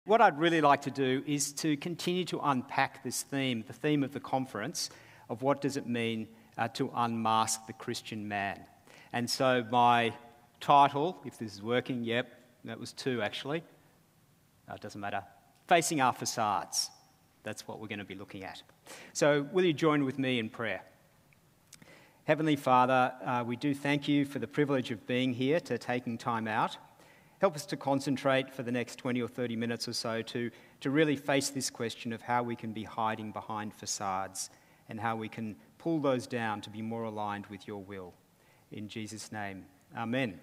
What I'd really like to do is to continue to unpack this theme, the theme of the conference, of what does it mean to unmask the Christian man. And so my title, if this is working, yep, that was 2 actually. It doesn't matter. Facing Our Facades. That's what we're going to be looking at. So will you join with me in prayer? Heavenly Father, we do thank you for the privilege of being here, to taking time out. Help us to concentrate for the next 20 or 30 minutes or so to really face this question of how we can be hiding behind facades and how we can pull those down to be more aligned with your will. In Jesus' name, amen.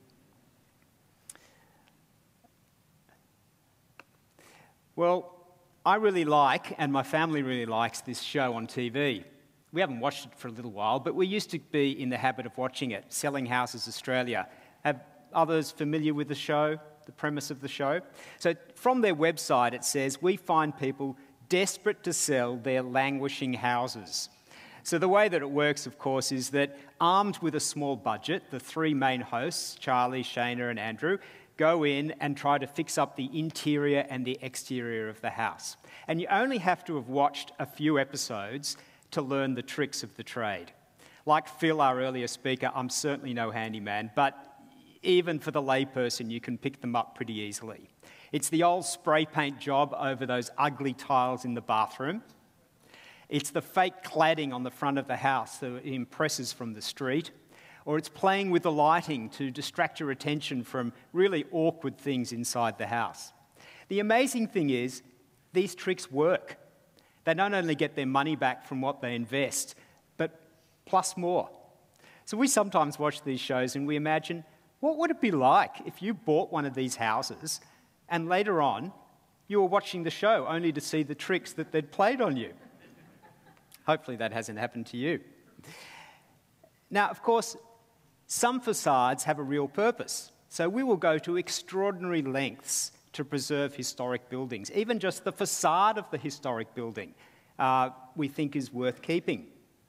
Well, I really like, and my family really likes, this show on TV. We haven't watched it for a little while, but we used to be in the habit of watching it, Selling Houses Australia. Have others familiar with the show, the premise of the show? So from their website it says, we find people desperate to sell their languishing houses. So the way that it works, of course, is that armed with a small budget, the 3 main hosts, Charlie, Shayna and Andrew, go in and try to fix up the interior and the exterior of the house. And you only have to have watched a few episodes to learn the tricks of the trade. Like Phil, our earlier speaker, I'm certainly no handyman, but even for the layperson, you can pick them up pretty easily. It's the old spray paint job over those ugly tiles in the bathroom. It's the fake cladding on the front of the house that impresses from the street. Or it's playing with the lighting to distract your attention from really awkward things inside the house. The amazing thing is, these tricks work. They not only get their money back from what they invest, but plus more. So we sometimes watch these shows and we imagine, what would it be like if you bought one of these houses and later on you were watching the show only to see the tricks that they'd played on you? Hopefully that hasn't happened to you. Now, of course, some facades have a real purpose. So we will go to extraordinary lengths to preserve historic buildings. Even just the facade of the historic building we think is worth keeping.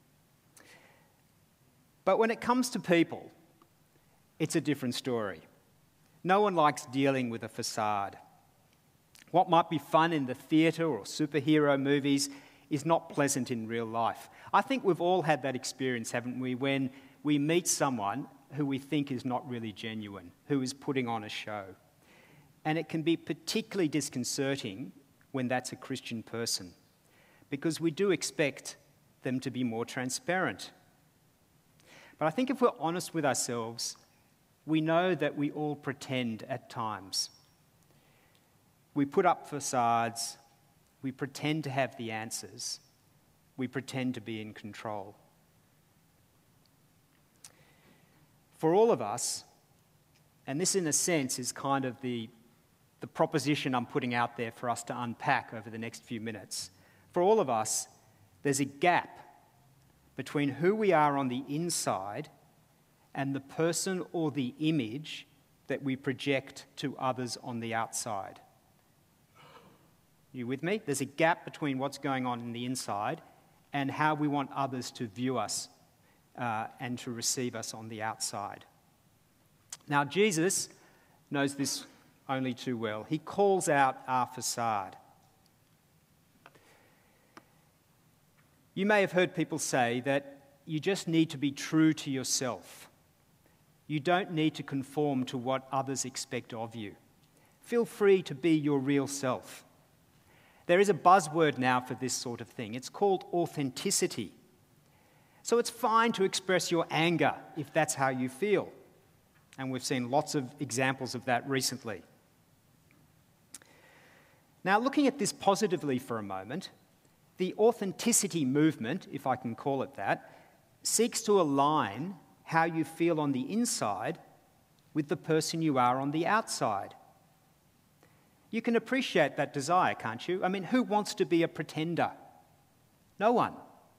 But when it comes to people, it's a different story. No one likes dealing with a facade. What might be fun in the theatre or superhero movies is not pleasant in real life. I think we've all had that experience, haven't we, when we meet someone who we think is not really genuine, who is putting on a show. And it can be particularly disconcerting when that's a Christian person, because we do expect them to be more transparent. But I think if we're honest with ourselves, we know that we all pretend at times. We put up facades, we pretend to have the answers, we pretend to be in control. For all of us, and this in a sense is kind of the proposition I'm putting out there for us to unpack over the next few minutes, for all of us, there's a gap between who we are on the inside and the person or the image that we project to others on the outside. You with me? There's a gap between what's going on in the inside and how we want others to view us and to receive us on the outside. Now, Jesus knows this only too well. He calls out our facade. You may have heard people say that you just need to be true to yourself. You don't need to conform to what others expect of you. Feel free to be your real self. There is a buzzword now for this sort of thing. It's called authenticity. So it's fine to express your anger if that's how you feel. And we've seen lots of examples of that recently. Now, looking at this positively for a moment, the authenticity movement, if I can call it that, seeks to align how you feel on the inside with the person you are on the outside. You can appreciate that desire, can't you? I mean, who wants to be a pretender? No one.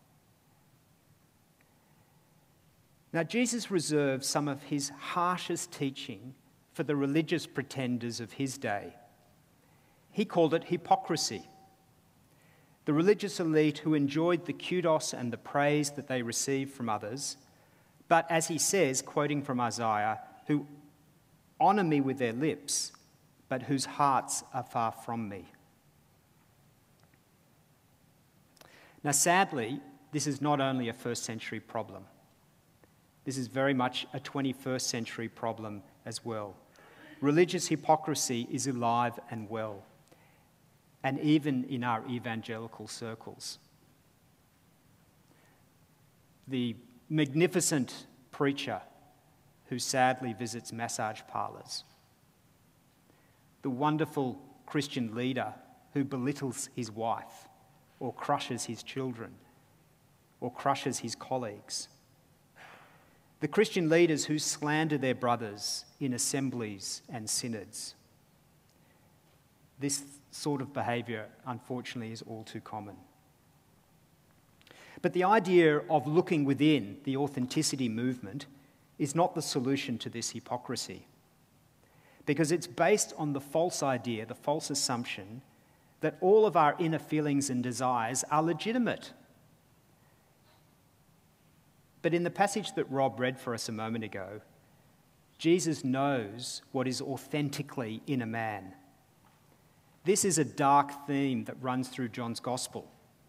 Now, Jesus reserved some of his harshest teaching for the religious pretenders of his day. He called it hypocrisy. The religious elite who enjoyed the kudos and the praise that they received from others, but as he says, quoting from Isaiah, who honour me with their lips, but whose hearts are far from me. Now, sadly, this is not only a first century problem. This is very much a 21st century problem as well. Religious hypocrisy is alive and well, and even in our evangelical circles. The magnificent preacher who sadly visits massage parlours. The wonderful Christian leader who belittles his wife or crushes his children or crushes his colleagues. The Christian leaders who slander their brothers in assemblies and synods. This sort of behaviour, unfortunately, is all too common. But the idea of looking within the authenticity movement is not the solution to this hypocrisy, because it's based on the false idea, the false assumption, that all of our inner feelings and desires are legitimate. But in the passage that Rob read for us a moment ago, Jesus knows what is authentically in a man. This is a dark theme that runs through John's Gospel.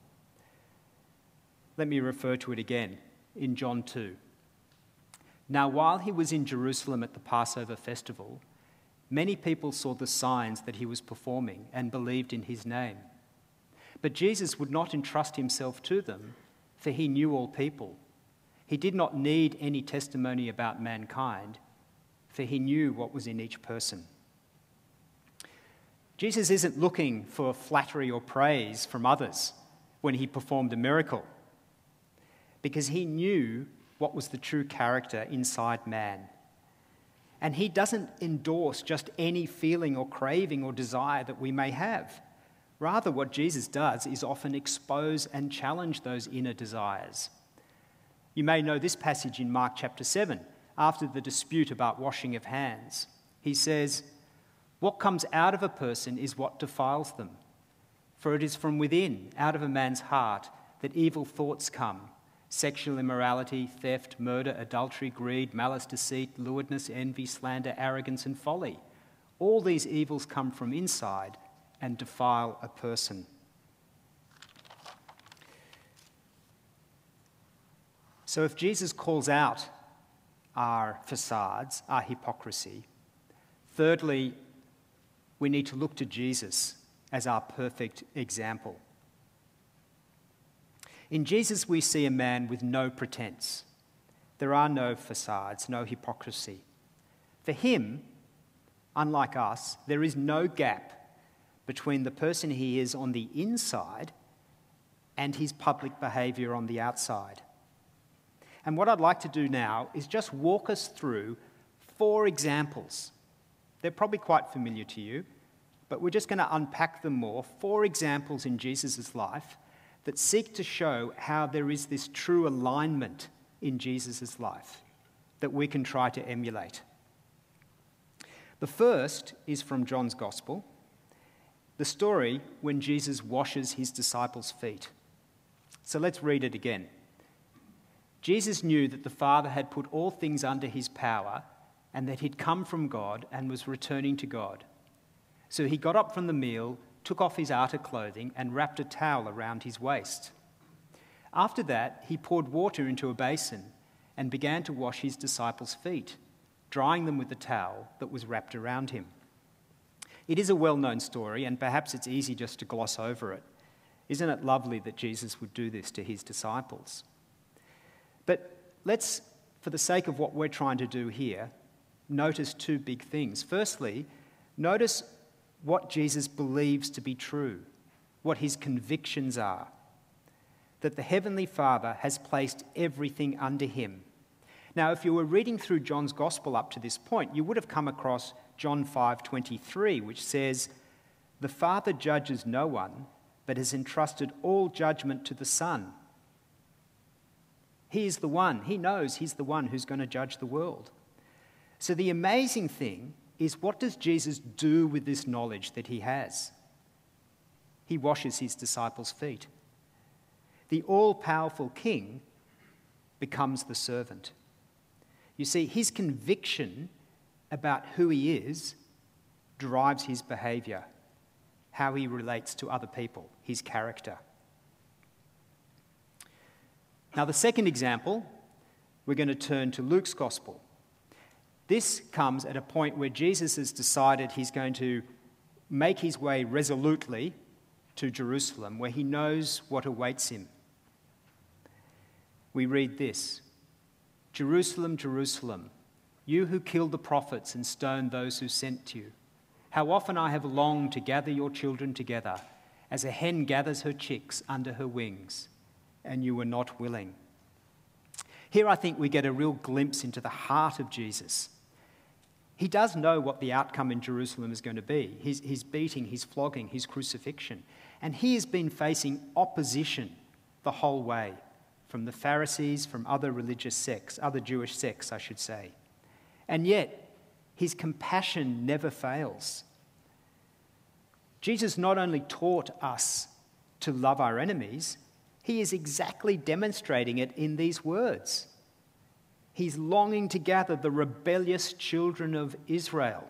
Let me refer to it again in John 2. Now, while he was in Jerusalem at the Passover festival, many people saw the signs that he was performing and believed in his name. But Jesus would not entrust himself to them, for he knew all people. He did not need any testimony about mankind, for he knew what was in each person. Jesus isn't looking for flattery or praise from others when he performed a miracle, because he knew what was the true character inside man. And he doesn't endorse just any feeling or craving or desire that we may have. Rather, what Jesus does is often expose and challenge those inner desires. You may know this passage in Mark chapter 7, after the dispute about washing of hands. He says, "What comes out of a person is what defiles them. For it is from within, out of a man's heart, that evil thoughts come: sexual immorality, theft, murder, adultery, greed, malice, deceit, lewdness, envy, slander, arrogance, and folly. All these evils come from inside and defile a person." So if Jesus calls out our facades, our hypocrisy, thirdly, we need to look to Jesus as our perfect example. In Jesus, we see a man with no pretense. There are no facades, no hypocrisy. For him, unlike us, there is no gap between the person he is on the inside and his public behaviour on the outside. And what I'd like to do now is just walk us through 4 examples. They're probably quite familiar to you, but we're just going to unpack them more. 4 examples in Jesus' life that seek to show how there is this true alignment in Jesus' life that we can try to emulate. The first is from John's Gospel, the story when Jesus washes his disciples' feet. So let's read it again. Jesus knew that the Father had put all things under his power and that he'd come from God and was returning to God. So he got up from the meal, took off his outer clothing and wrapped a towel around his waist. After that, he poured water into a basin and began to wash his disciples' feet, drying them with the towel that was wrapped around him. It is a well-known story, and perhaps it's easy just to gloss over it. Isn't it lovely that Jesus would do this to his disciples? But let's, for the sake of what we're trying to do here, notice 2 big things. Firstly, notice what Jesus believes to be true, what his convictions are, that the Heavenly Father has placed everything under him. Now, if you were reading through John's Gospel up to this point, you would have come across John 5:23, which says, "The Father judges no one, but has entrusted all judgment to the Son." He is the one, he knows he's the one who's going to judge the world. So the amazing thing is, what does Jesus do with this knowledge that he has? He washes his disciples' feet. The all-powerful king becomes the servant. You see, his conviction about who he is drives his behaviour, how he relates to other people, his character. Now, the second example, we're going to turn to Luke's Gospel. This comes at a point where Jesus has decided he's going to make his way resolutely to Jerusalem, where he knows what awaits him. We read this: "Jerusalem, Jerusalem, you who killed the prophets and stoned those who sent you. How often I have longed to gather your children together, as a hen gathers her chicks under her wings, and you were not willing." Here I think we get a real glimpse into the heart of Jesus. He does know what the outcome in Jerusalem is going to be. His beating, his flogging, his crucifixion. And he has been facing opposition the whole way, from the Pharisees, from other religious sects, other Jewish sects, I should say. And yet, his compassion never fails. Jesus not only taught us to love our enemies, he is exactly demonstrating it in these words. He's longing to gather the rebellious children of Israel.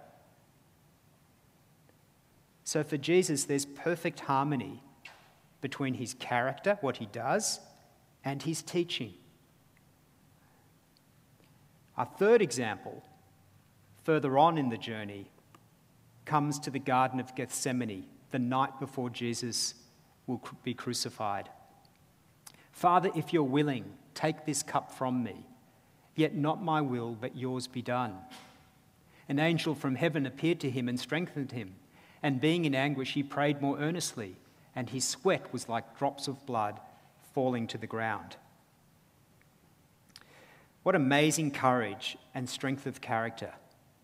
So for Jesus, there's perfect harmony between his character, what he does, and his teaching. Our third example, further on in the journey, comes to the Garden of Gethsemane, the night before Jesus will be crucified. "Father, if you're willing, take this cup from me. Yet not my will, but yours be done." An angel from heaven appeared to him and strengthened him. And being in anguish, he prayed more earnestly, and his sweat was like drops of blood falling to the ground. What amazing courage and strength of character.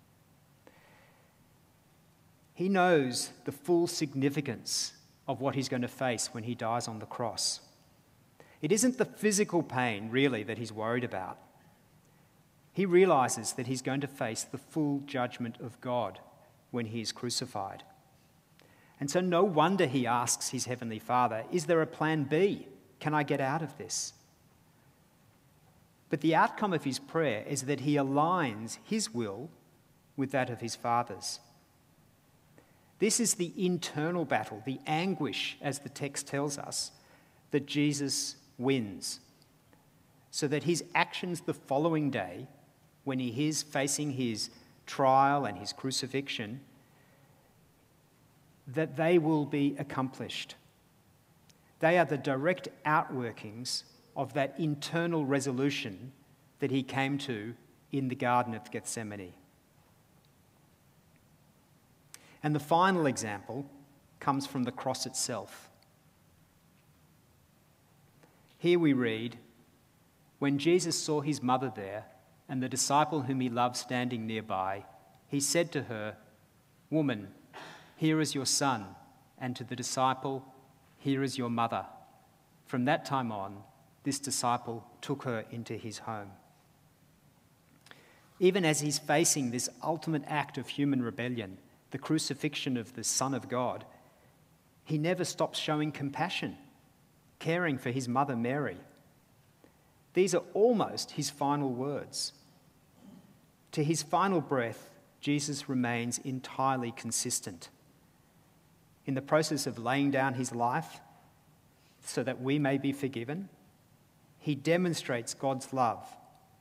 He knows the full significance of what he's going to face when he dies on the cross. It isn't the physical pain, really, that he's worried about. He realises that he's going to face the full judgment of God when he is crucified. And so no wonder he asks his heavenly Father, "Is there a plan B? Can I get out of this?" But the outcome of his prayer is that he aligns his will with that of his Father's. This is the internal battle, the anguish, as the text tells us, that Jesus wins, so that his actions the following day, when he is facing his trial and his crucifixion, that they will be accomplished. They are the direct outworkings of that internal resolution that he came to in the Garden of Gethsemane. And the final example comes from the cross itself. Here we read, "When Jesus saw his mother there and the disciple whom he loved standing nearby, he said to her, 'Woman, here is your son,' and to the disciple, 'Here is your mother.' From that time on, this disciple took her into his home." Even as he's facing this ultimate act of human rebellion, the crucifixion of the Son of God, he never stops showing compassion, caring for his mother Mary. These are almost his final words. To his final breath, Jesus remains entirely consistent. In the process of laying down his life so that we may be forgiven, he demonstrates God's love.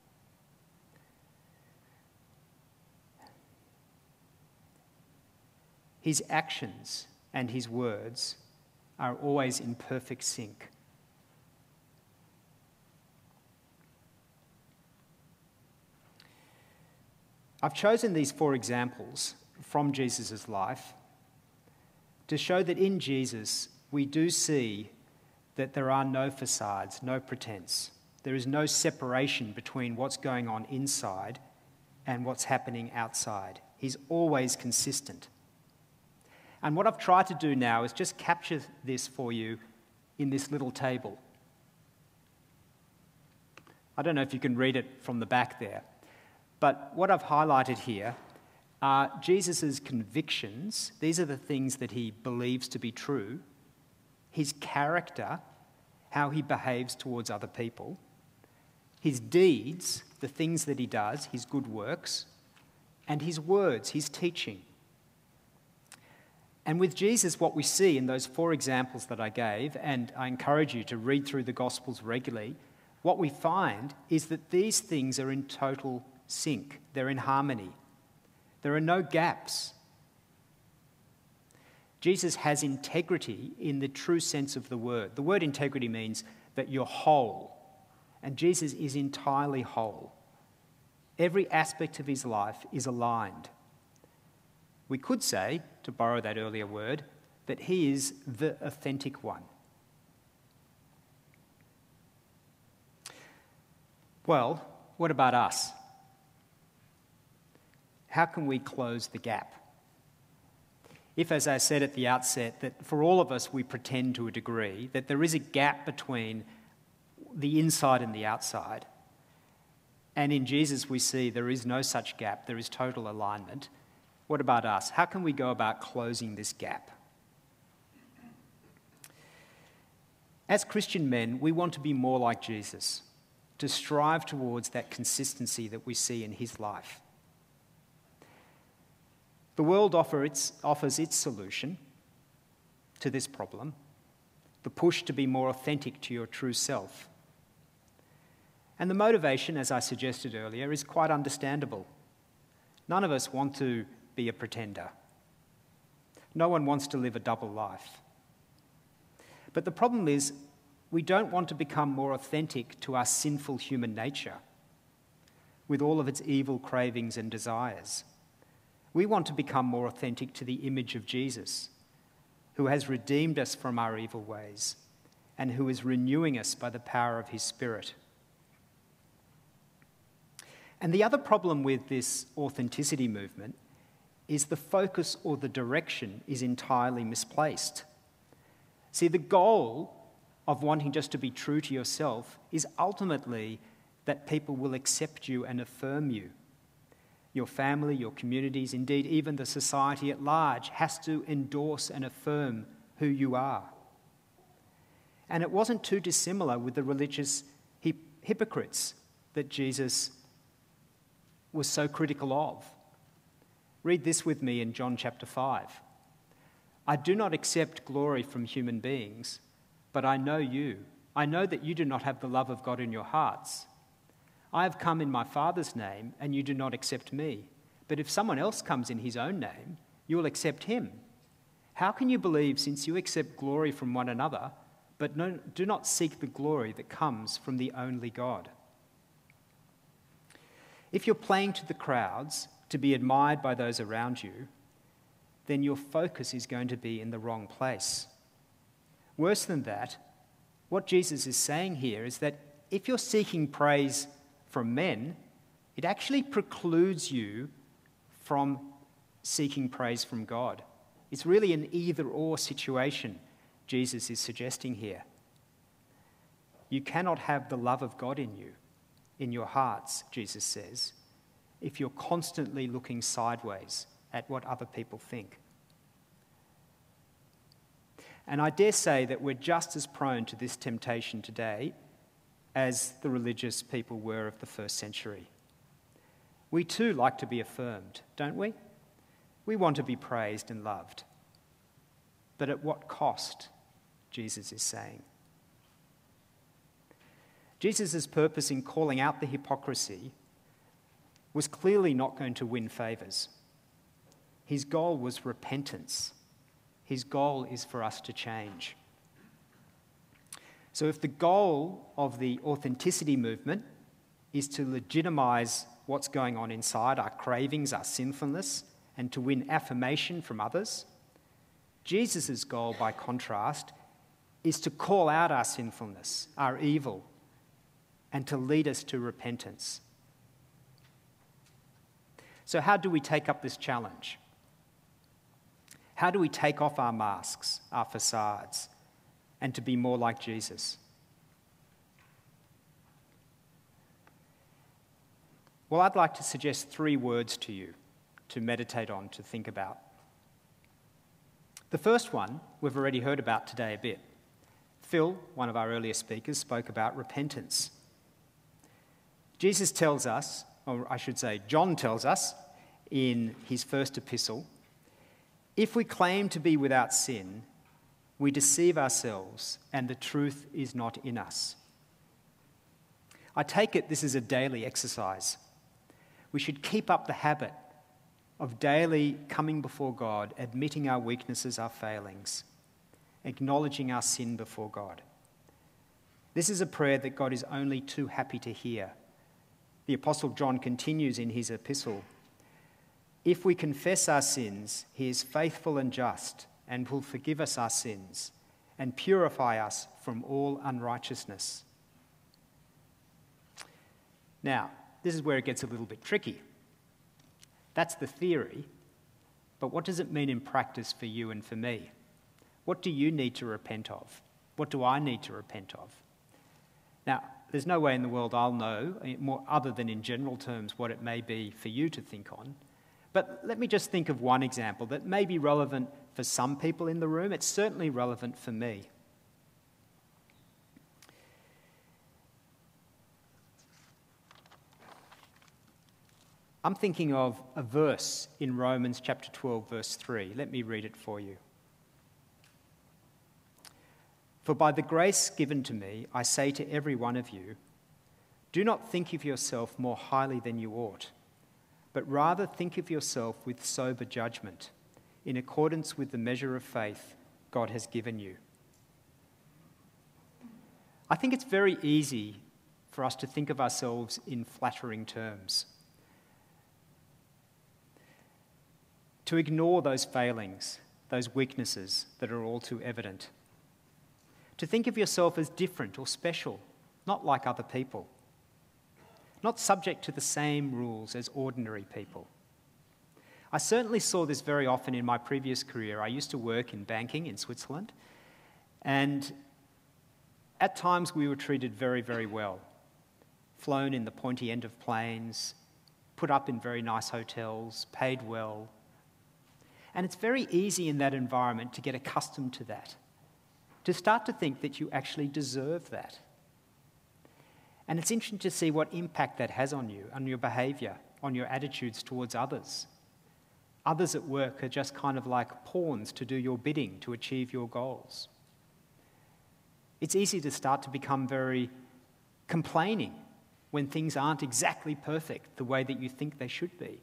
His actions and his words are always in perfect sync. I've chosen these 4 examples from Jesus' life to show that in Jesus we do see that there are no facades, no pretense. There is no separation between what's going on inside and what's happening outside. He's always consistent. And what I've tried to do now is just capture this for you in this little table. I don't know if you can read it from the back there, but what I've highlighted here are Jesus' convictions. These are the things that he believes to be true. His character, how he behaves towards other people. His deeds, the things that he does, his good works. And his words, his teaching. And with Jesus, what we see in those 4 examples that I gave, and I encourage you to read through the Gospels regularly, what we find is that these things are in total sync. They're in harmony. There are no gaps. Jesus has integrity in the true sense of the word. The word integrity means that you're whole, and Jesus is entirely whole. Every aspect of his life is aligned. We could say, to borrow that earlier word, that he is the authentic one. Well, what about us? How can we close the gap? If, as I said at the outset, that for all of us we pretend to a degree that there is a gap between the inside and the outside, and in Jesus we see there is no such gap, there is total alignment, what about us? How can we go about closing this gap? As Christian men, we want to be more like Jesus, to strive towards that consistency that we see in his life. The world offers its solution to this problem, the push to be more authentic to your true self. And the motivation, as I suggested earlier, is quite understandable. None of us want to be a pretender. No one wants to live a double life. But the problem is, we don't want to become more authentic to our sinful human nature, with all of its evil cravings and desires. We want to become more authentic to the image of Jesus, who has redeemed us from our evil ways and who is renewing us by the power of his Spirit. And the other problem with this authenticity movement is the focus or the direction is entirely misplaced. See, the goal of wanting just to be true to yourself is ultimately that people will accept you and affirm you. Your family, your communities, indeed even the society at large has to endorse and affirm who you are. And it wasn't too dissimilar with the religious hypocrites that Jesus was so critical of. Read this with me in John chapter 5. I do not accept glory from human beings, but I know you. I know that you do not have the love of God in your hearts. I have come in my Father's name, and you do not accept me. But if someone else comes in his own name, you will accept him. How can you believe, since you accept glory from one another, but do not seek the glory that comes from the only God? If you're playing to the crowds to be admired by those around you, then your focus is going to be in the wrong place. Worse than that, what Jesus is saying here is that if you're seeking praise from men, it actually precludes you from seeking praise from God. It's really an either-or situation Jesus is suggesting here. You cannot have the love of God in you, in your hearts, Jesus says, if you're constantly looking sideways at what other people think. And I dare say that we're just as prone to this temptation today as the religious people were of the first century. We too like to be affirmed, don't we? We want to be praised and loved. But at what cost, Jesus is saying. Jesus' purpose in calling out the hypocrisy was clearly not going to win favours. His goal was repentance. His goal is for us to change. So if the goal of the authenticity movement is to legitimise what's going on inside, our cravings, our sinfulness, and to win affirmation from others, Jesus' goal, by contrast, is to call out our sinfulness, our evil, and to lead us to repentance. So how do we take up this challenge? How do we take off our masks, our facades, and to be more like Jesus? Well, I'd like to suggest 3 words to you to meditate on, to think about. The first one we've already heard about today a bit. Phil, one of our earlier speakers, spoke about repentance. Jesus tells us, or I should say John tells us in his first epistle, If we claim to be without sin, we deceive ourselves and the truth is not in us. I take it this is a daily exercise. We should keep up the habit of daily coming before God, admitting our weaknesses, our failings, acknowledging our sin before God. This is a prayer that God is only too happy to hear. The Apostle John continues in his epistle, "If we confess our sins, he is faithful and just and will forgive us our sins and purify us from all unrighteousness." Now, this is where it gets a little bit tricky. That's the theory, but what does it mean in practice for you and for me? What do you need to repent of? What do I need to repent of? Now, there's no way in the world I'll know, more other than in general terms, what it may be for you to think on. But let me just think of one example that may be relevant for some people in the room. It's certainly relevant for me. I'm thinking of a verse in Romans chapter 12, verse 3. Let me read it for you. "For by the grace given to me, I say to every one of you, do not think of yourself more highly than you ought, but rather think of yourself with sober judgment, in accordance with the measure of faith God has given you." I think it's very easy for us to think of ourselves in flattering terms, to ignore those failings, those weaknesses that are all too evident, to think of yourself as different or special, not like other people, not subject to the same rules as ordinary people. I certainly saw this very often in my previous career. I used to work in banking in Switzerland, and at times we were treated very, very well. Flown in the pointy end of planes, put up in very nice hotels, paid well. And it's very easy in that environment to get accustomed to that, to start to think that you actually deserve that. And it's interesting to see what impact that has on you, on your behaviour, on your attitudes towards others. Others at work are just kind of like pawns to do your bidding, to achieve your goals. It's easy to start to become very complaining when things aren't exactly perfect the way that you think they should be.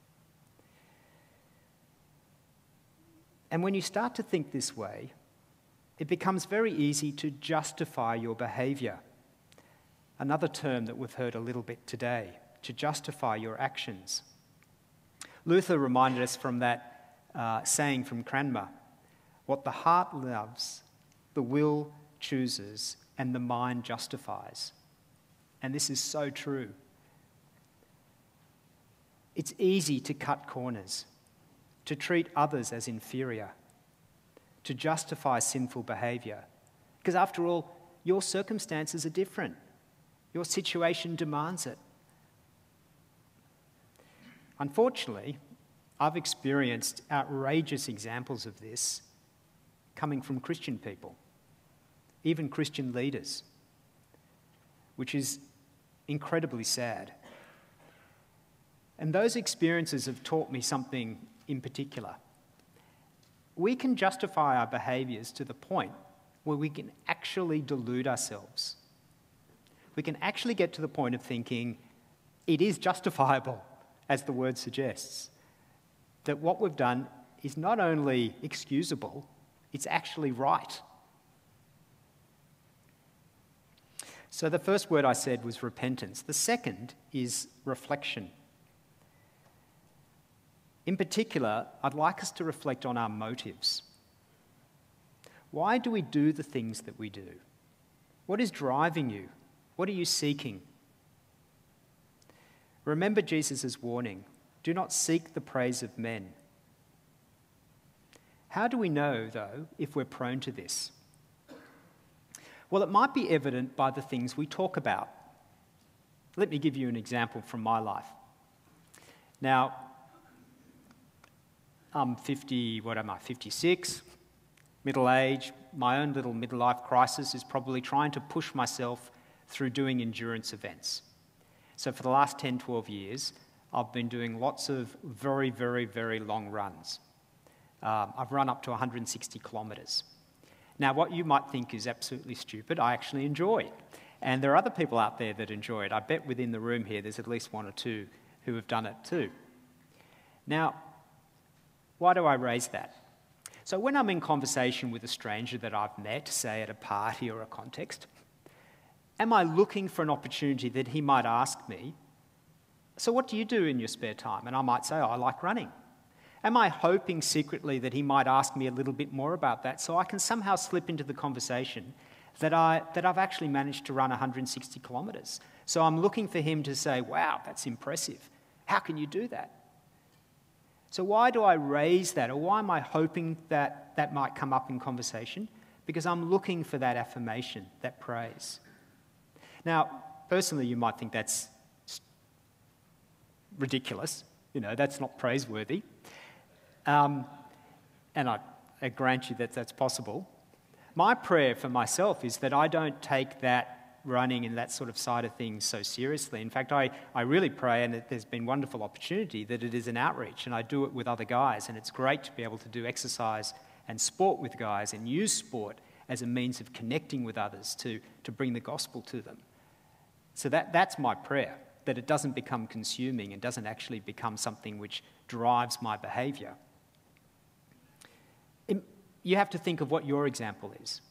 And when you start to think this way, it becomes very easy to justify your behaviour. Another term that we've heard a little bit today, to justify your actions. Luther reminded us from that saying from Cranmer, "What the heart loves, the will chooses, and the mind justifies." And this is so true. It's easy to cut corners, to treat others as inferior, to justify sinful behaviour. Because after all, your circumstances are different. Your situation demands it. Unfortunately, I've experienced outrageous examples of this coming from Christian people, even Christian leaders, which is incredibly sad. And those experiences have taught me something in particular. We can justify our behaviours to the point where we can actually delude ourselves. We can actually get to the point of thinking it is justifiable, as the word suggests, that what we've done is not only excusable, it's actually right. So the first word I said was repentance. The second is reflection. In particular, I'd like us to reflect on our motives. Why do we do the things that we do? What is driving you? What are you seeking? Remember Jesus' warning, do not seek the praise of men. How do we know, though, if we're prone to this? Well, it might be evident by the things we talk about. Let me give you an example from my life. Now, I'm 56, middle age. My own little midlife crisis is probably trying to push myself through doing endurance events. So for the last 10, 12 years, I've been doing lots of very, very, very long runs. I've run up to 160 kilometres. Now, what you might think is absolutely stupid, I actually enjoy. And there are other people out there that enjoy it. I bet within the room here there's at least one or two who have done it too. Now, why do I raise that? So when I'm in conversation with a stranger that I've met, say at a party or a context, am I looking for an opportunity that he might ask me, so what do you do in your spare time? And I might say, I like running. Am I hoping secretly that he might ask me a little bit more about that so I can somehow slip into the conversation that I've actually managed to run 160 kilometres? So I'm looking for him to say, wow, that's impressive. How can you do that? So why do I raise that, or why am I hoping that that might come up in conversation? Because I'm looking for that affirmation, that praise. Now, personally, you might think that's ridiculous. That's not praiseworthy. And I grant you that that's possible. My prayer for myself is that I don't take that running and that sort of side of things so seriously. In fact, I really pray, and there's been wonderful opportunity, that it is an outreach, and I do it with other guys, and it's great to be able to do exercise and sport with guys and use sport as a means of connecting with others to bring the gospel to them. So that's my prayer, that it doesn't become consuming and doesn't actually become something which drives my behaviour. You have to think of what your example is.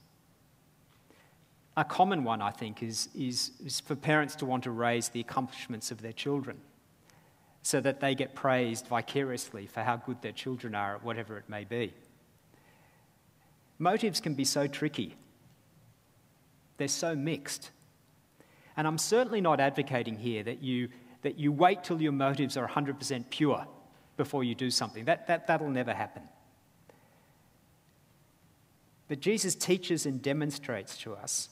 A common one, I think, is for parents to want to raise the accomplishments of their children so that they get praised vicariously for how good their children are at whatever it may be. Motives can be so tricky. They're so mixed. And I'm certainly not advocating here that you wait till your motives are 100% pure before you do something. That'll never happen. But Jesus teaches and demonstrates to us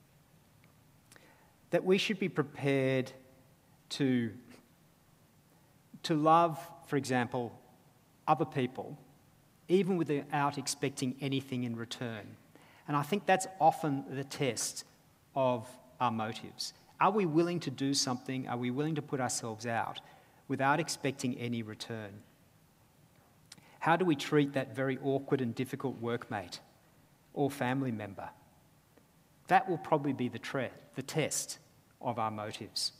that we should be prepared to love, for example, other people, even without expecting anything in return. And I think that's often the test of our motives. Are we willing to do something? Are we willing to put ourselves out without expecting any return? How do we treat that very awkward and difficult workmate or family member? That will probably be the test of our motives.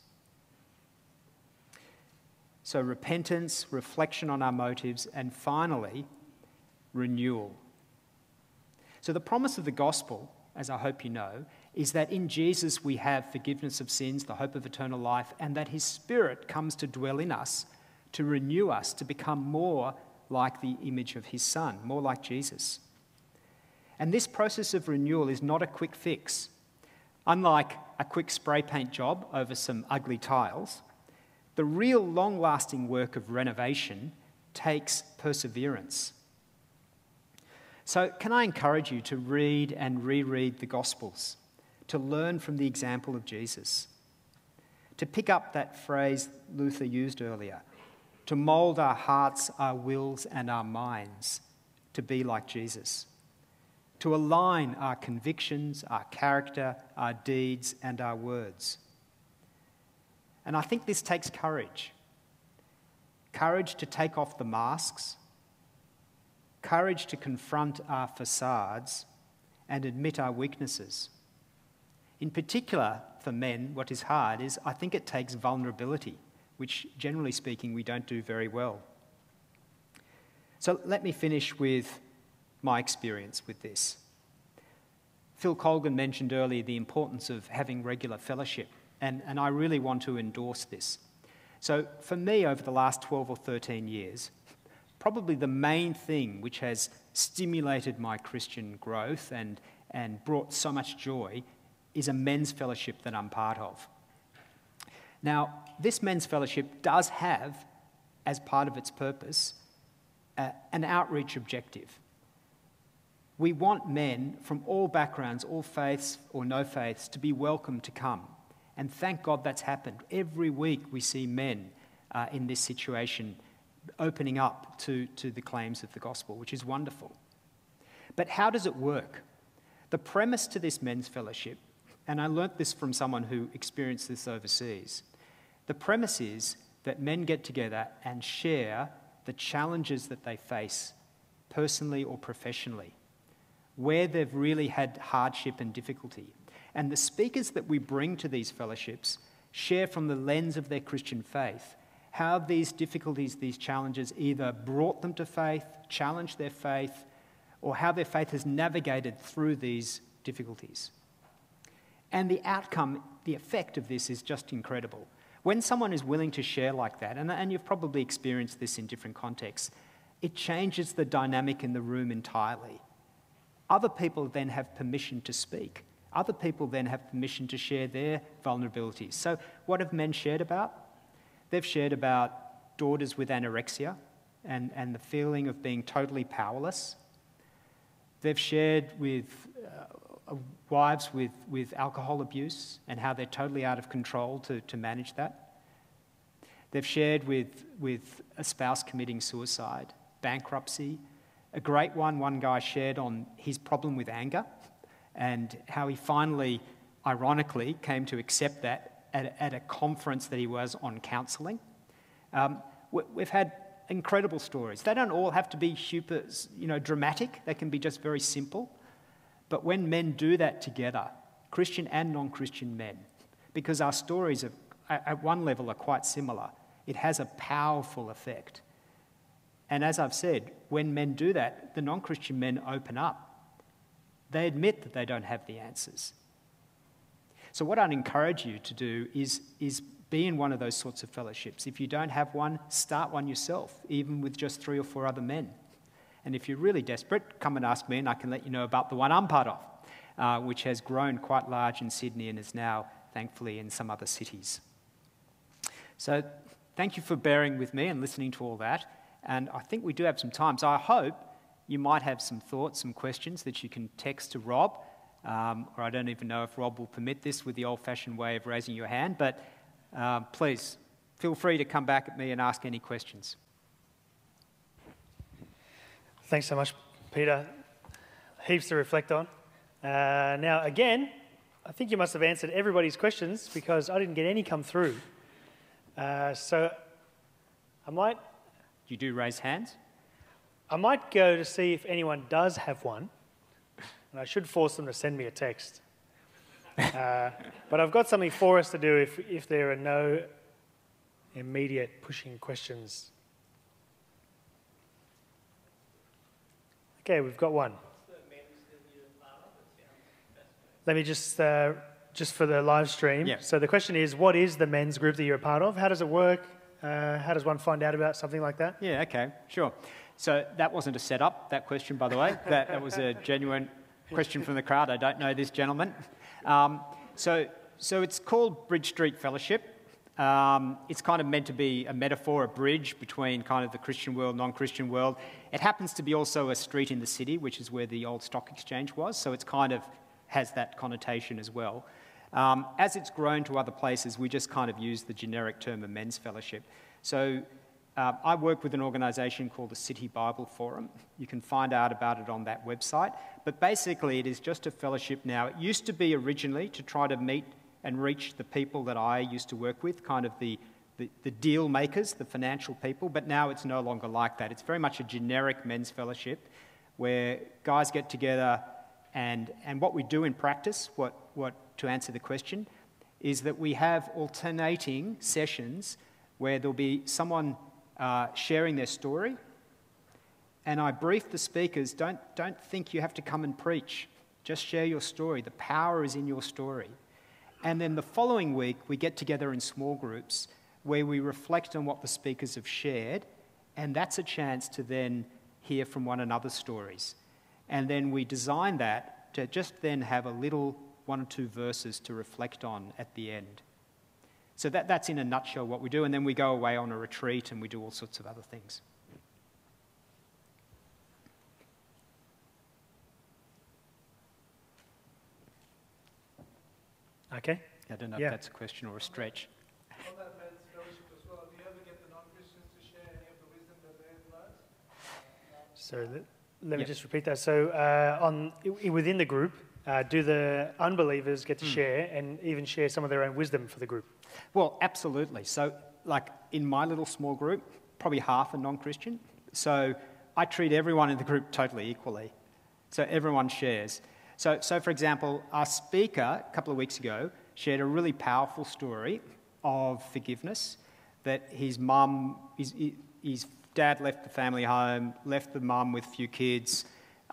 So repentance, reflection on our motives, and finally, renewal. So the promise of the gospel, as I hope you know, is that in Jesus we have forgiveness of sins, the hope of eternal life, and that his Spirit comes to dwell in us, to renew us, to become more like the image of his Son, more like Jesus. And this process of renewal is not a quick fix. Unlike a quick spray paint job over some ugly tiles, the real long-lasting work of renovation takes perseverance. So can I encourage you to read and reread the Gospels, to learn from the example of Jesus, to pick up that phrase Luther used earlier, to mould our hearts, our wills, and our minds to be like Jesus, to align our convictions, our character, our deeds, and our words. And I think this takes courage. Courage to take off the masks, courage to confront our facades and admit our weaknesses. In particular, for men, what is hard is I think it takes vulnerability, which generally speaking we don't do very well. So let me finish with my experience with this. Phil Colgan mentioned earlier the importance of having regular fellowship, and I really want to endorse this. So for me, over the last 12 or 13 years, probably the main thing which has stimulated my Christian growth and brought so much joy is a men's fellowship that I'm part of. Now, this men's fellowship does have, as part of its purpose, an outreach objective. We want men from all backgrounds, all faiths or no faiths, to be welcome to come. And thank God that's happened. Every week we see men in this situation opening up to the claims of the gospel, which is wonderful. But how does it work? The premise to this men's fellowship, and I learnt this from someone who experienced this overseas, the premise is that men get together and share the challenges that they face personally or professionally, where they've really had hardship and difficulty. And the speakers that we bring to these fellowships share from the lens of their Christian faith how these difficulties, these challenges either brought them to faith, challenged their faith, or how their faith has navigated through these difficulties. And the outcome, the effect of this is just incredible. When someone is willing to share like that, and you've probably experienced this in different contexts, it changes the dynamic in the room entirely. Other people then have permission to speak. Other people then have permission to share their vulnerabilities. So what have men shared about? They've shared about daughters with anorexia and the feeling of being totally powerless. They've shared with wives with alcohol abuse and how they're totally out of control to manage that. They've shared with a spouse committing suicide, bankruptcy. A great one guy shared on his problem with anger and how he finally, ironically, came to accept that at a conference that he was on counselling. We've had incredible stories. They don't all have to be super, dramatic. They can be just very simple. But when men do that together, Christian and non-Christian men, because our stories at one level are quite similar, it has a powerful effect. And as I've said, when men do that, the non-Christian men open up. They admit that they don't have the answers. So what I'd encourage you to do is be in one of those sorts of fellowships. If you don't have one, start one yourself, even with just 3 or 4 other men. And if you're really desperate, come and ask me and I can let you know about the one I'm part of, which has grown quite large in Sydney and is now, thankfully, in some other cities. So thank you for bearing with me and listening to all that. And I think we do have some time. So I hope you might have some thoughts, some questions that you can text to Rob. Or I don't even know if Rob will permit this with the old-fashioned way of raising your hand, but please feel free to come back at me and ask any questions. Thanks so much, Peter. Heaps to reflect on. Now, again, I think you must have answered everybody's questions because I didn't get any come through. So I might... You do raise hands? I might go to see if anyone does have one. And I should force them to send me a text. But I've got something for us to do if there are no immediate pushing questions. Okay, we've got one. Let me just for the live stream. Yeah. So the question is, what is the men's group that you're a part of? How does it work? How does one find out about something like that? Yeah, okay, sure. So that wasn't a setup, that question, by the way. That was a genuine question from the crowd. I don't know this gentleman. So it's called Bridge Street Fellowship. It's kind of meant to be a metaphor, a bridge between kind of the Christian world, non-Christian world. It happens to be also a street in the city, which is where the old stock exchange was, so it's kind of has that connotation as well. As it's grown to other places, we just kind of use the generic term of men's fellowship. So I work with an organisation called the City Bible Forum. You can find out about it on that website. But basically, it is just a fellowship now. It used to be originally to try to meet and reach the people that I used to work with, kind of the deal makers, the financial people, but now it's no longer like that. It's very much a generic men's fellowship where guys get together and what we do in practice, to answer the question, is that we have alternating sessions where there'll be someone sharing their story, and I brief the speakers, don't think you have to come and preach. Just share your story. The power is in your story. And then the following week, we get together in small groups where we reflect on what the speakers have shared, and that's a chance to then hear from one another's stories. And then we design that to just then have a little 1 or 2 verses to reflect on at the end. So that's in a nutshell what we do, and then we go away on a retreat and we do all sorts of other things. Okay. I don't know if that's a question or a stretch. On that men's fellowship as well, do you ever get the non-Christians to share any of the wisdom that they've learned? So let me just repeat that. So within the group, do the unbelievers get to share and even share some of their own wisdom for the group? Well, absolutely. So, like in my little small group, probably half are non-Christian. So I treat everyone in the group totally equally. So everyone shares. So for example, our speaker a couple of weeks ago shared a really powerful story of forgiveness, that his dad left the family home, left the mum with a few kids,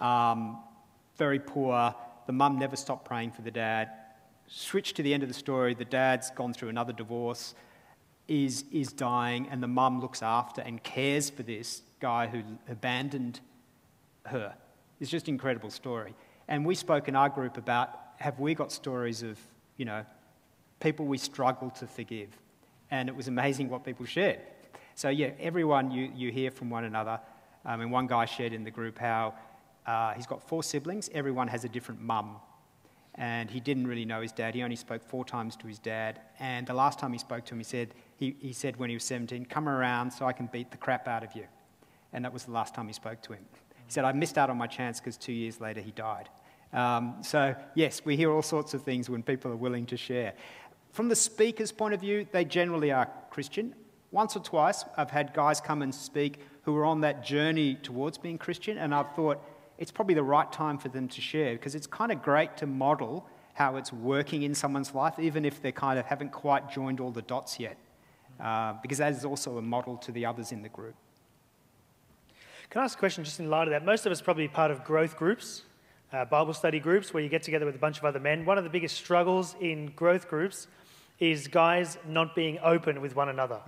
very poor. The mum never stopped praying for the dad. Switch to the end of the story, the dad's gone through another divorce, is dying, and the mum looks after and cares for this guy who abandoned her. It's just an incredible story. And we spoke in our group about, have we got stories of, people we struggle to forgive? And it was amazing what people shared. So yeah, everyone, you hear from one another. And one guy shared in the group how he's got 4 siblings, everyone has a different mum. And he didn't really know his dad. He only spoke 4 times to his dad. And the last time he spoke to him, he said when he was 17, "Come around so I can beat the crap out of you." And that was the last time he spoke to him. He said, "I missed out on my chance because 2 years later he died." So yes, we hear all sorts of things when people are willing to share. From the speaker's point of view, they generally are Christian. Once or twice, I've had guys come and speak who are on that journey towards being Christian, and I've thought, it's probably the right time for them to share, because it's kind of great to model how it's working in someone's life, even if they kind of haven't quite joined all the dots yet, because that is also a model to the others in the group. Can I ask a question just in light of that? Most of us are probably part of growth groups, Bible study groups, where you get together with a bunch of other men. One of the biggest struggles in growth groups is guys not being open with one another.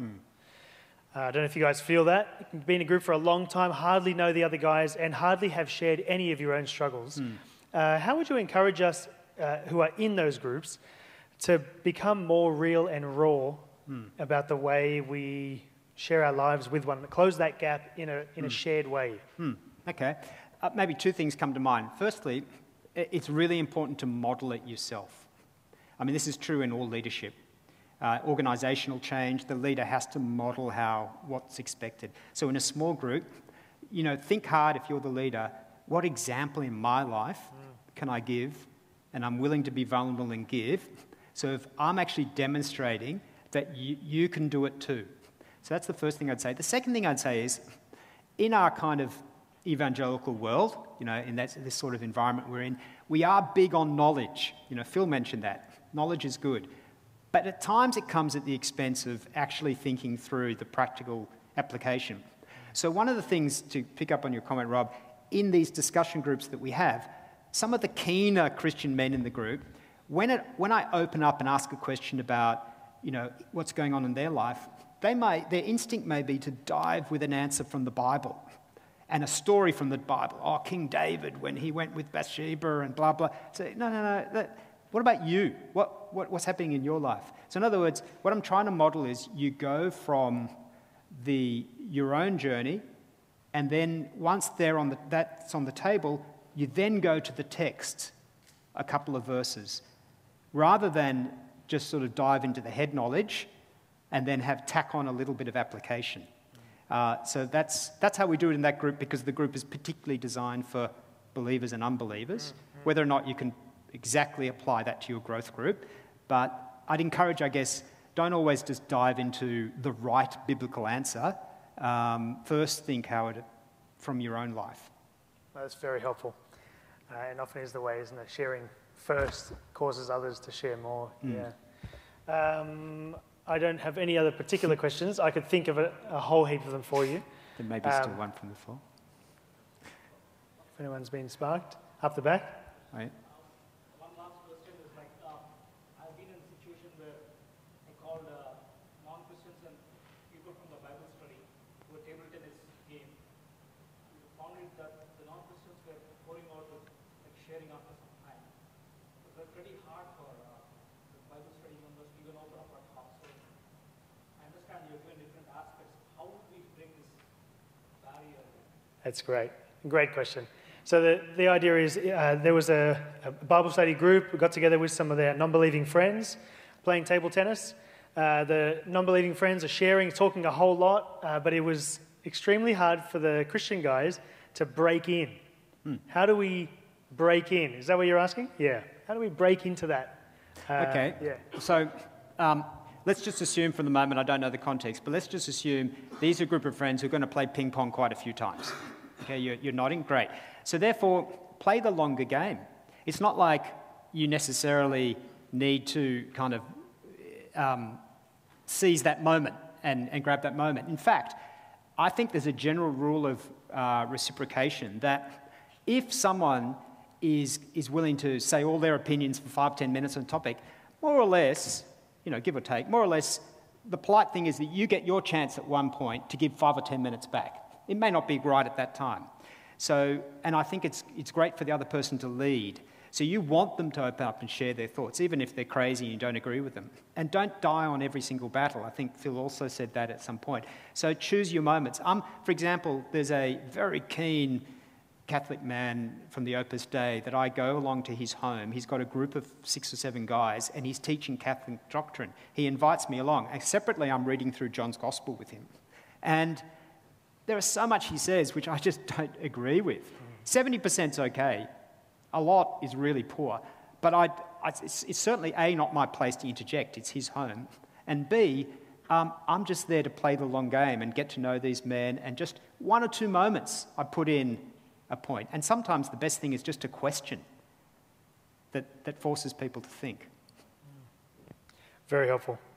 I don't know if you guys feel that. You can be in a group for a long time, hardly know the other guys, and hardly have shared any of your own struggles. How would you encourage us who are in those groups to become more real and raw about the way we share our lives with one another, close that gap in a shared way? Okay. Maybe 2 things come to mind. Firstly, it's really important to model it yourself. I mean, this is true in all leadership. Organisational change, the leader has to model what's expected. So in a small group, think hard if you're the leader, what example in my life can I give? And I'm willing to be vulnerable and give. So if I'm actually demonstrating that you can do it too. So that's the first thing I'd say. The second thing I'd say is, in our kind of evangelical world, in this sort of environment we're in, we are big on knowledge. Phil mentioned that. Knowledge is good. But at times it comes at the expense of actually thinking through the practical application. So one of the things, to pick up on your comment, Rob, in these discussion groups that we have, some of the keener Christian men in the group, when I open up and ask a question about, what's going on in their life, their instinct may be to dive with an answer from the Bible and a story from the Bible. Oh, King David, when he went with Bathsheba and blah, blah. So no. What about you? What's happening in your life? So in other words, what I'm trying to model is you go from your own journey, and then once that's on the table, you then go to the text, a couple of verses, rather than just sort of dive into the head knowledge and then tack on a little bit of application. So that's how we do it in that group, because the group is particularly designed for believers and unbelievers. Whether or not you can exactly apply that to your growth group, but I'd encourage, I guess, don't always just dive into the right biblical answer. First think how it from your own life. That's very helpful, and often is the way, isn't it? Sharing first causes others to share more. Yeah. I don't have any other particular questions. I could think of a whole heap of them for you. There may be still one from the floor. If anyone's been sparked, up the back. Right. One last question is I've been in a situation where I called non-Christians and people from the Bible study to a table tennis game. We found it that the non-Christians were pouring out with sharing after some time. It was pretty hard for the Bible study members to even open up our talk. So I understand you're doing different aspects. How do we break this barrier? That's great. Great question. So the idea is there was a Bible study group. We got together with some of their non-believing friends playing table tennis. The non-believing friends are sharing, talking a whole lot, but it was extremely hard for the Christian guys to break in. How do we break in? Is that what you're asking? Yeah. How do we break into that? Okay. Yeah. So let's just assume for the moment, I don't know the context, but let's just assume these are a group of friends who are going to play ping pong quite a few times. Okay, you're nodding? Great. So therefore, play the longer game. It's not like you necessarily need to kind of seize that moment and grab that moment. In fact, I think there's a general rule of reciprocation that if someone is willing to say all their opinions for 5-10 minutes on a topic, more or less, give or take, more or less, the polite thing is that you get your chance at one point to give 5 or 10 minutes back. It may not be right at that time. So, and I think it's great for the other person to lead. So you want them to open up and share their thoughts, even if they're crazy and you don't agree with them. And don't die on every single battle. I think Phil also said that at some point. So choose your moments. For example, there's a very keen Catholic man from the Opus Dei that I go along to his home. He's got a group of 6 or 7 guys and he's teaching Catholic doctrine. He invites me along. And separately, I'm reading through John's Gospel with him. And there is so much he says which I just don't agree with. 70%'s okay. A lot is really poor. But it's certainly A, not my place to interject. It's his home. And B, I'm just there to play the long game and get to know these men. And just 1 or 2 moments, I put in a point. And sometimes the best thing is just a question that forces people to think. Very helpful.